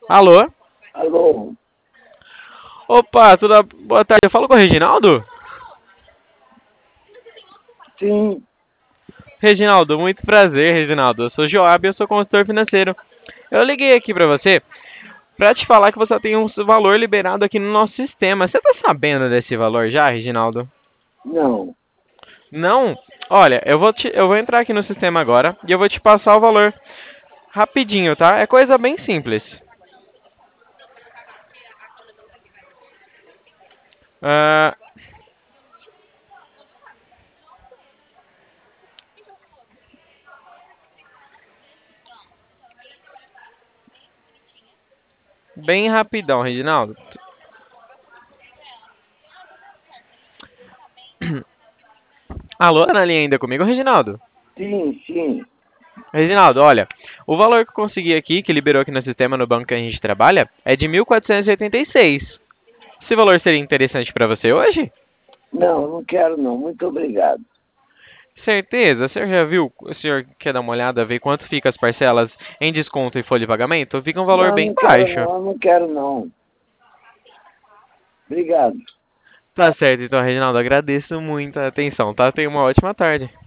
Alô? Alô? Opa, tudo boa tarde. Eu falo com o Reginaldo? Sim, Reginaldo, muito prazer, Reginaldo. Eu sou Joab e eu sou consultor financeiro. Eu liguei aqui pra você pra te falar que você tem um valor liberado aqui no nosso sistema. Você tá sabendo desse valor já, Reginaldo? não. Não? Olha, eu vou entrar aqui no sistema agora e eu vou te passar o valor rapidinho, tá? É coisa bem simples. Ah, bem rapidão, Reginaldo. Alô, tá na linha ainda comigo, Reginaldo? Sim, sim. Reginaldo, olha, o valor que eu consegui aqui, que liberou aqui no sistema no banco que a gente trabalha, é de 1.486. Esse valor seria interessante para você hoje? Não, não quero não. Muito obrigado. Certeza? O senhor já viu? O senhor quer dar uma olhada, ver quanto fica as parcelas em desconto e folha de pagamento? Fica um valor Não, bem não quero baixo. não. Eu não quero não. Obrigado. Tá certo, então, Reginaldo, agradeço muito a atenção, tá? Tenha uma ótima tarde.